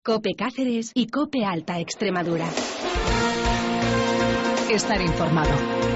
COPE Cáceres y COPE Alta Extremadura. Estar informado.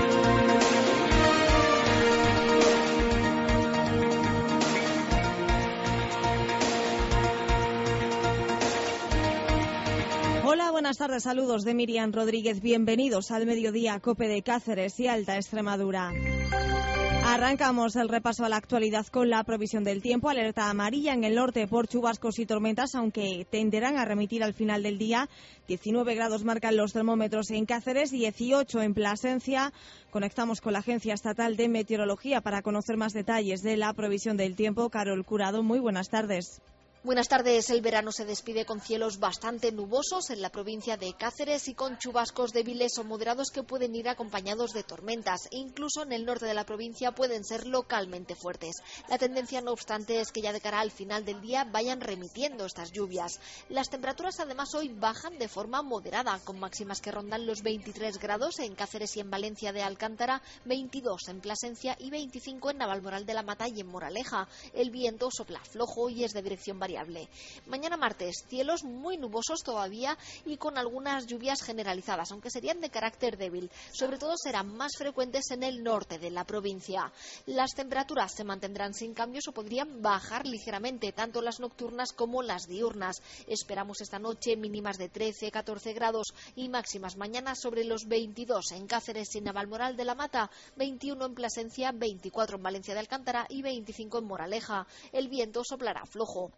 Hola, buenas tardes, saludos de Miriam Rodríguez. Bienvenidos al mediodía COPE de Cáceres y Alta Extremadura. Arrancamos el repaso a la actualidad con la provisión del tiempo. Alerta amarilla en el norte por chubascos y tormentas, aunque tenderán a remitir al final del día. 19 grados marcan los termómetros en Cáceres, 18 en Plasencia. Conectamos con la Agencia Estatal de Meteorología para conocer más detalles de la provisión del tiempo. Carol Curado, muy buenas tardes. Buenas tardes. El verano se despide con cielos bastante nubosos en la provincia de Cáceres y con chubascos débiles o moderados que pueden ir acompañados de tormentas. Incluso en el norte de la provincia pueden ser localmente fuertes. La tendencia, no obstante, es que ya de cara al final del día vayan remitiendo estas lluvias. Las temperaturas además hoy bajan de forma moderada, con máximas que rondan los 23 grados en Cáceres y en Valencia de Alcántara, 22 en Plasencia y 25 en Navalmoral de la Mata y en Moraleja. El viento sopla flojo y es de dirección variable. Mañana martes, cielos muy nubosos todavía y con algunas lluvias generalizadas, aunque serían de carácter débil. Sobre todo serán más frecuentes en el norte de la provincia. Las temperaturas se mantendrán sin cambios o podrían bajar ligeramente, tanto las nocturnas como las diurnas. Esperamos esta noche mínimas de 13-14 grados y máximas mañana sobre los 22 en Cáceres y Navalmoral de la Mata, 21 en Plasencia, 24 en Valencia de Alcántara y 25 en Moraleja. El viento soplará flojo.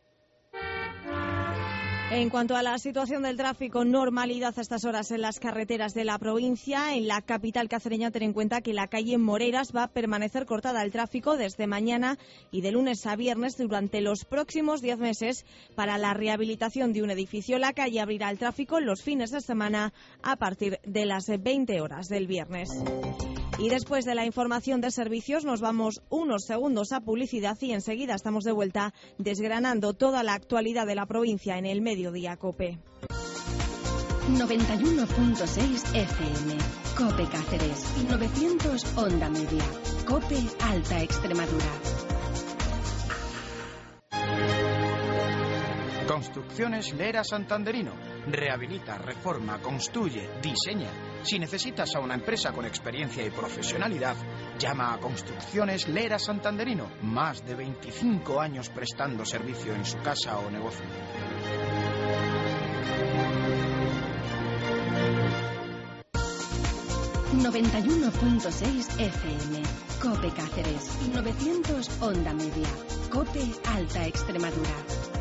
En cuanto a la situación del tráfico, normalidad a estas horas en las carreteras de la provincia. En la capital cacereña, ten en cuenta que la calle Moreras va a permanecer cortada al tráfico desde mañana y de lunes a viernes durante los próximos 10 meses para la rehabilitación de un edificio. La calle abrirá al tráfico los fines de semana a partir de las 20 horas del viernes. Y después de la información de servicios nos vamos unos segundos a publicidad y enseguida estamos de vuelta desgranando toda la actualidad de la provincia en el Mediodía COPE. 91.6 FM, COPE Cáceres, 900 Onda Media, COPE Alta Extremadura. Construcciones Lera Santanderino. Rehabilita, reforma, construye, diseña. Si necesitas a una empresa con experiencia y profesionalidad, llama a Construcciones Lera Santanderino. Más de 25 años prestando servicio en su casa o negocio. ...91.6 FM, COPE Cáceres, 900 Onda Media, COPE Alta Extremadura.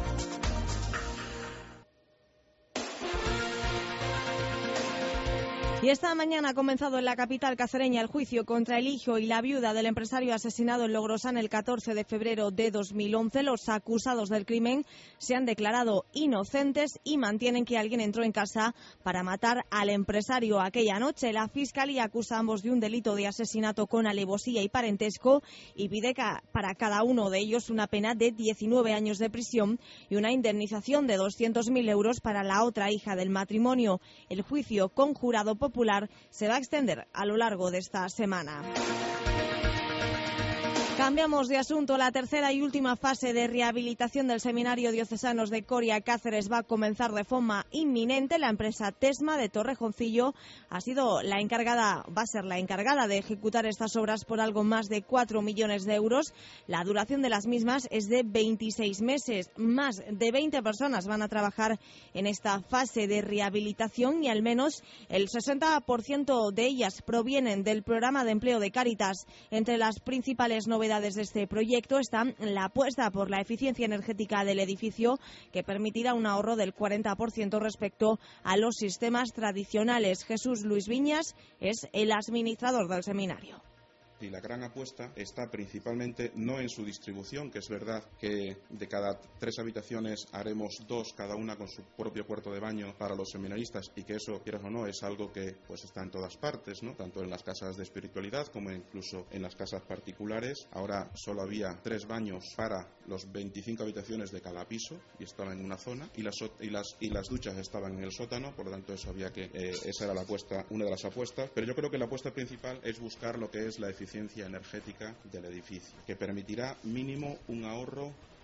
Y esta mañana ha comenzado en la capital cacereña el juicio contra el hijo y la viuda del empresario asesinado en Logrosán el 14 de febrero de 2011. Los acusados del crimen se han declarado inocentes y mantienen que alguien entró en casa para matar al empresario aquella noche. La Fiscalía acusa a ambos de un delito de asesinato con alevosía y parentesco y pide para cada uno de ellos una pena de 19 años de prisión y una indemnización de 200.000 euros para la otra hija del matrimonio. El juicio con jurado popular se va a extender a lo largo de esta semana. Cambiamos de asunto. La tercera y última fase de rehabilitación del Seminario Diocesanos de Coria Cáceres va a comenzar de forma inminente. La empresa Tesma de Torrejoncillo va a ser la encargada de ejecutar estas obras por algo más de 4 millones de euros. La duración de las mismas es de 26 meses. Más de 20 personas van a trabajar en esta fase de rehabilitación y al menos el 60% de ellas provienen del programa de empleo de Cáritas. Entre las principales novedades de este proyecto están la apuesta por la eficiencia energética del edificio, que permitirá un ahorro del 40% respecto a los sistemas tradicionales. Jesús Luis Viñas es el administrador del seminario. Y la gran apuesta está principalmente no en su distribución, que es verdad que de cada 3 habitaciones haremos 2, cada una con su propio cuarto de baño para los seminaristas, y que eso, quieras o no, es algo que pues está en todas partes, ¿no? Tanto en las casas de espiritualidad como incluso en las casas particulares. Ahora solo había 3 baños para los 25 habitaciones de cada piso y estaban en una zona, y las duchas estaban en el sótano. Por lo tanto, eso había que esa era la apuesta, una de las apuestas. Pero yo creo que la apuesta principal es buscar lo que es la eficiencia energética del edificio, que permitirá mínimo un ahorro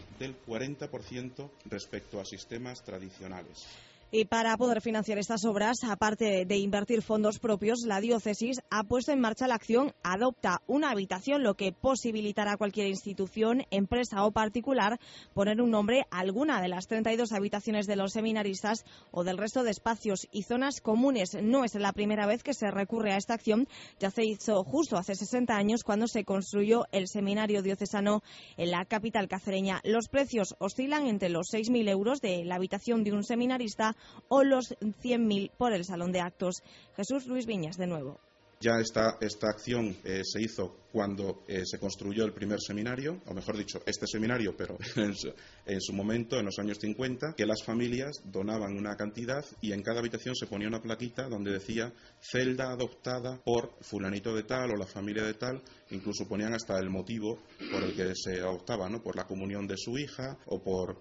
del 40% respecto a sistemas tradicionales. Y para poder financiar estas obras, aparte de invertir fondos propios, la diócesis ha puesto en marcha la acción Adopta una habitación, lo que posibilitará a cualquier institución, empresa o particular poner un nombre a alguna de las 32 habitaciones de los seminaristas o del resto de espacios y zonas comunes. No es la primera vez que se recurre a esta acción, ya se hizo justo hace 60 años cuando se construyó el seminario diocesano en la capital cacereña. Los precios oscilan entre los 6.000 euros de la habitación de un seminarista o los 100.000 por el salón de actos. Jesús Luis Viñas, de nuevo. Ya esta acción se hizo cuando se construyó el primer seminario, o mejor dicho, este seminario, pero en su momento, en los años 50, que las familias donaban una cantidad y en cada habitación se ponía una plaquita donde decía celda adoptada por fulanito de tal o la familia de tal, incluso ponían hasta el motivo por el que se adoptaba, ¿no? Por la comunión de su hija o por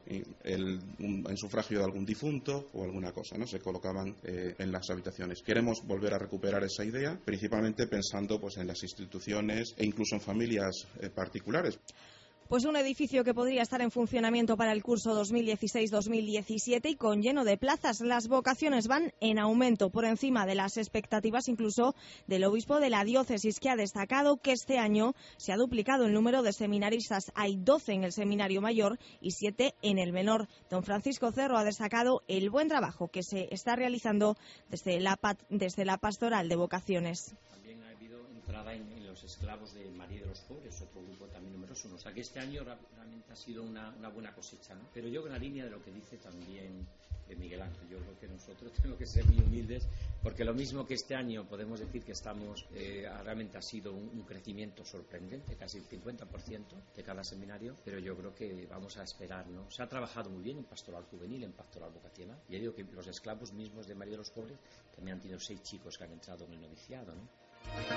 en sufragio de algún difunto o alguna cosa, ¿no? Se colocaban en las habitaciones. Queremos volver a recuperar esa idea, principalmente pensando pues en las instituciones e incluso en familias particulares. Pues un edificio que podría estar en funcionamiento para el curso 2016-2017 y con lleno de plazas. Las vocaciones van en aumento, por encima de las expectativas incluso del obispo de la diócesis, que ha destacado que este año se ha duplicado el número de seminaristas. Hay 12 en el seminario mayor y 7 en el menor. Don Francisco Cerro ha destacado el buen trabajo que se está realizando desde la pastoral de vocaciones. También ha habido entrada en los esclavos de María de los Pobres, otro grupo también numeroso. O sea que este año realmente ha sido una buena cosecha, ¿no? Pero yo, en la línea de lo que dice también Miguel Ángel, yo creo que nosotros tenemos que ser muy humildes, porque lo mismo que este año podemos decir que estamos, realmente ha sido un crecimiento sorprendente, casi el 50% de cada seminario, pero yo creo que vamos a esperar, ¿no? Se ha trabajado muy bien en pastoral juvenil, en pastoral vocacional, y digo que los esclavos mismos de María de los Pobres también han tenido 6 chicos que han entrado en el noviciado, ¿no?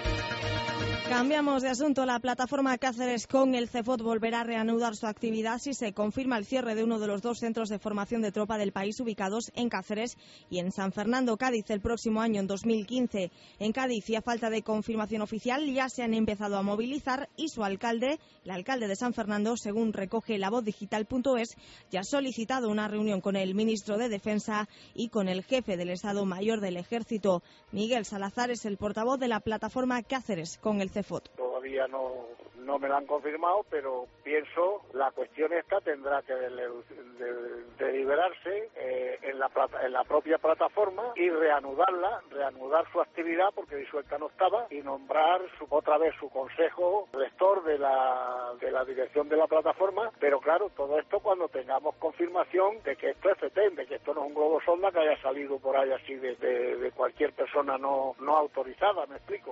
Cambiamos de asunto. La plataforma Cáceres con el CEFOT volverá a reanudar su actividad si se confirma el cierre de uno de los 2 centros de formación de tropa del país ubicados en Cáceres y en San Fernando, Cádiz, el próximo año, en 2015. En Cádiz, y a falta de confirmación oficial, ya se han empezado a movilizar y su alcalde, el alcalde de San Fernando, según recoge lavozdigital.es, ya ha solicitado una reunión con el ministro de Defensa y con el jefe del Estado Mayor del Ejército. Miguel Salazar es el portavoz de la plataforma Cáceres con el CEFOT. Todavía no me lo han confirmado, pero pienso la cuestión esta tendrá que deliberarse en la propia plataforma y reanudar su actividad, porque disuelta no estaba, y nombrar otra vez su consejo rector de la dirección de la plataforma. Pero claro, todo esto cuando tengamos confirmación de que esto es FETEN, de que esto no es un globo sonda que haya salido por ahí así de cualquier persona no autorizada, ¿me explico?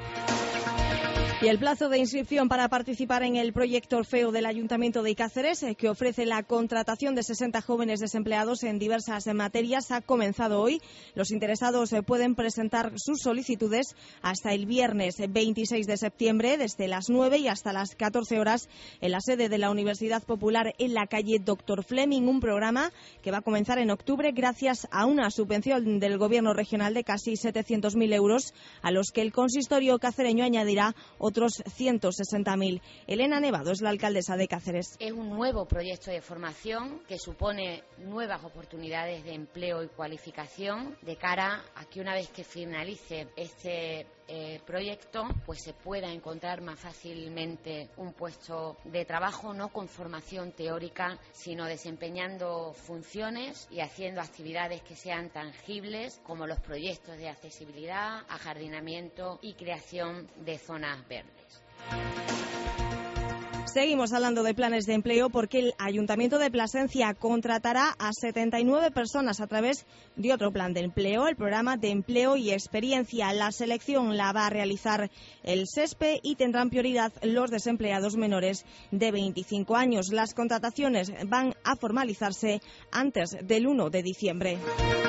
Y el plazo de inscripción para participar en el proyecto Orfeo del Ayuntamiento de Cáceres, que ofrece la contratación de 60 jóvenes desempleados en diversas materias, ha comenzado hoy. Los interesados pueden presentar sus solicitudes hasta el viernes 26 de septiembre, desde las 9 y hasta las 14 horas, en la sede de la Universidad Popular en la calle Dr. Fleming, un programa que va a comenzar en octubre gracias a una subvención del Gobierno regional de casi 700.000 euros, a los que el consistorio cacereño añadirá otros 160.000. Elena Nevado es la alcaldesa de Cáceres. Es un nuevo proyecto de formación que supone nuevas oportunidades de empleo y cualificación de cara a que una vez que finalice este proyecto, pues se pueda encontrar más fácilmente un puesto de trabajo, no con formación teórica, sino desempeñando funciones y haciendo actividades que sean tangibles, como los proyectos de accesibilidad, ajardinamiento y creación de zonas verdes. Seguimos hablando de planes de empleo, porque el Ayuntamiento de Plasencia contratará a 79 personas a través de otro plan de empleo, el Programa de Empleo y Experiencia. La selección la va a realizar el SESPE y tendrán prioridad los desempleados menores de 25 años. Las contrataciones van a formalizarse antes del 1 de diciembre.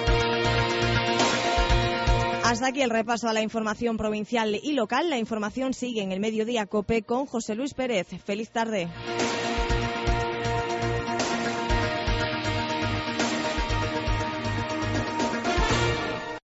Hasta aquí el repaso a la información provincial y local. La información sigue en el Mediodía COPE con José Luis Pérez. Feliz tarde.